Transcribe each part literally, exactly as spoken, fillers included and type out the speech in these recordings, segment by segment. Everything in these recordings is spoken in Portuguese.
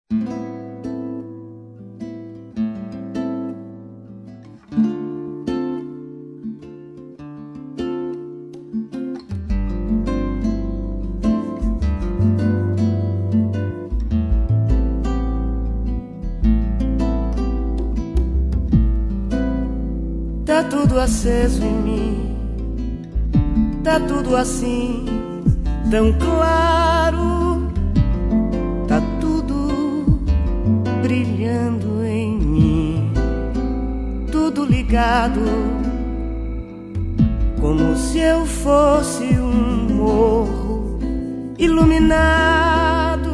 Tá tudo aceso em mim, tá tudo assim, tão claro. Tá tudo brilhando em mim, tudo ligado, como se eu fosse um morro iluminado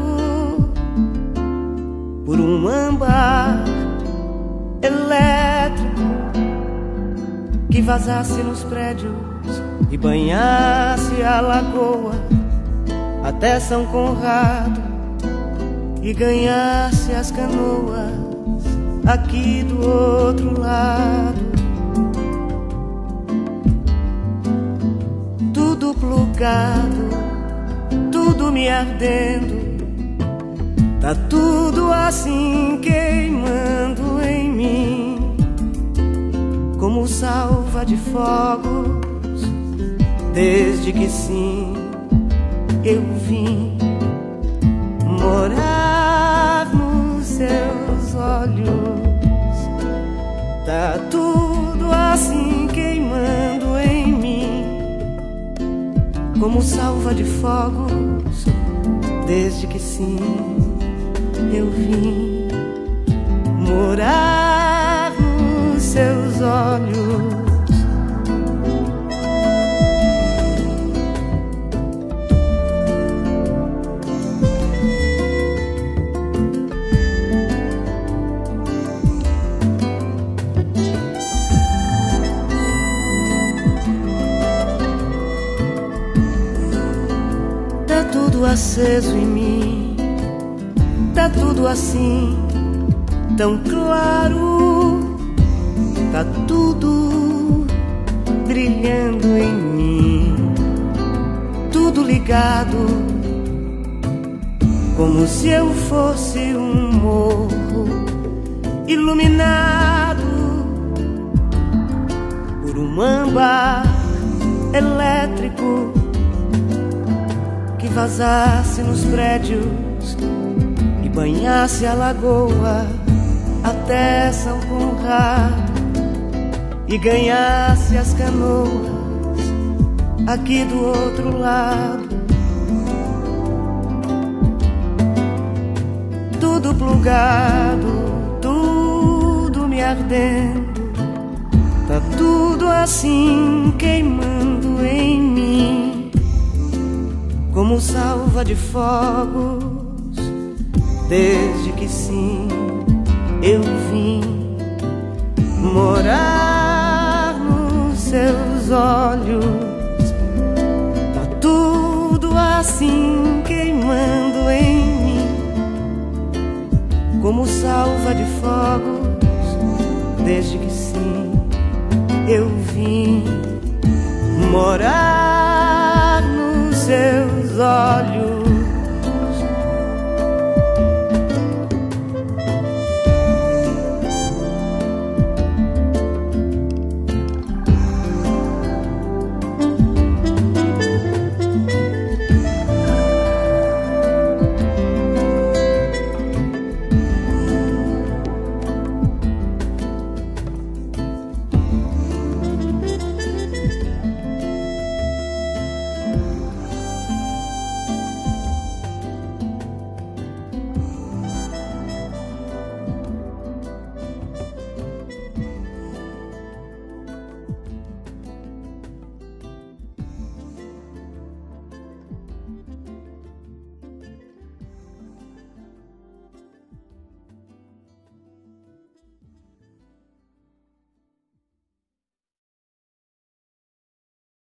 por um âmbar elétrico que vazasse nos prédios e banhasse a lagoa até São Conrado e ganhasse as canoas aqui do outro lado. Tudo plugado, tudo me ardendo, tá tudo assim queimando em mim, como salva de fogos, desde que sim eu vim morar nos seus olhos. Tá tudo assim queimando em mim, como salva de fogos, desde que sim eu vim morar nos seus olhos. Tá tudo aceso em mim, tá tudo assim, tão claro. Tá tudo brilhando em mim, tudo ligado, como se eu fosse um morro iluminado por um âmbar elétrico que vazasse nos prédios e banhasse a lagoa até São Conrado e ganhasse as canoas aqui do outro lado. Tudo plugado, tudo me ardendo, tá tudo assim queimando em mim, como salva de fogos, desde que sim eu vim morar nos seus olhos. Tá tudo assim queimando em mim, como salva de fogos, desde que sim eu vim morar nos seus olhos.